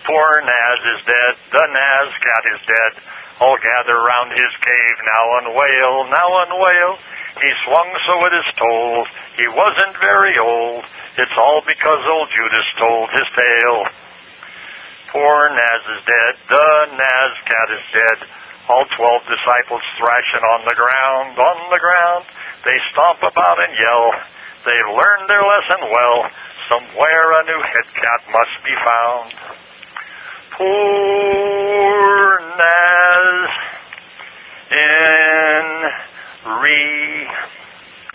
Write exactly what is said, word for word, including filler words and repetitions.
Poor Naz is dead, the Naz cat is dead. All gather round his cave now and wail, now and wail. He swung so it is told, he wasn't very old. It's all because old Judas told his tale. Poor Naz is dead, the Naz cat is dead. All twelve disciples thrashing on the ground, on the ground. They stomp about and yell. They've learned their lesson well. Somewhere a new head cat must be found. Poor Naz.